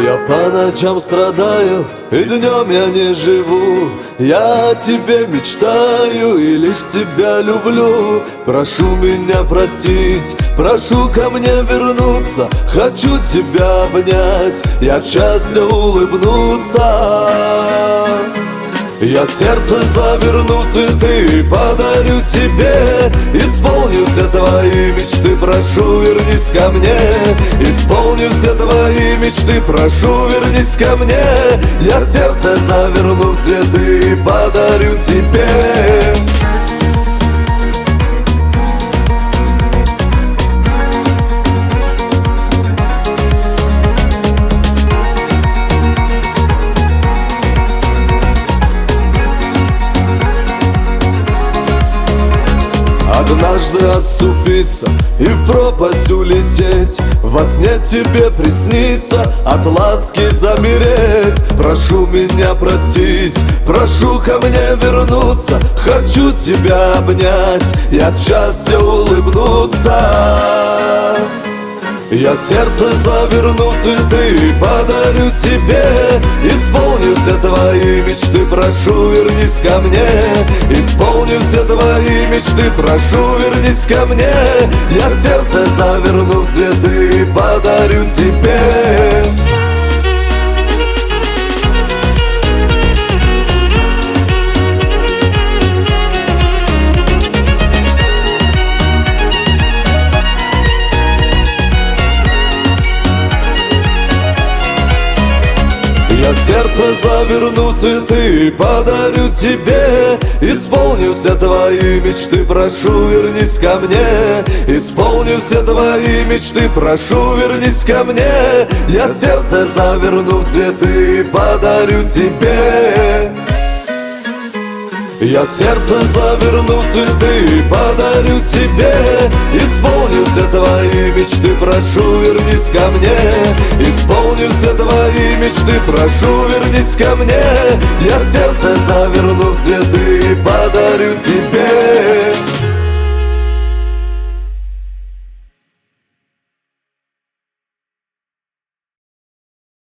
Я по ночам страдаю, и днем я не живу. Я о тебе мечтаю и лишь тебя люблю. Прошу меня простить, прошу ко мне вернуться. Хочу тебя обнять и от счастья улыбнуться. Я сердце заверну в цветы и подарю тебе. Исполню все твои мечты, прошу, вернись ко мне. Исполню все твои мечты, прошу, вернись ко мне. Я сердце заверну в цветы и подарю тебе. Однажды отступиться и в пропасть улететь, во сне тебе приснится, от ласки замереть. Прошу меня простить, прошу ко мне вернуться. Хочу тебя обнять и от счастья улыбнуться. Я сердце заверну в цветы и подарю тебе. Исполню все твои мечты, прошу, вернись ко мне. Исполню все твои мечты, прошу, вернись ко мне. Я сердце заверну в цветы и подарю тебе. Я сердце заверну в цветы и подарю тебе. Исполню все твои мечты, прошу, вернись ко мне. Исполню все твои мечты, прошу, вернись ко мне. Я сердце заверну в цветы и подарю тебе. Я сердце заверну в цветы и подарю тебе. Исполню все твои мечты, прошу, вернись ко мне. Исполню все твои мечты, прошу, вернись ко мне. Я сердце заверну в цветы и подарю тебе.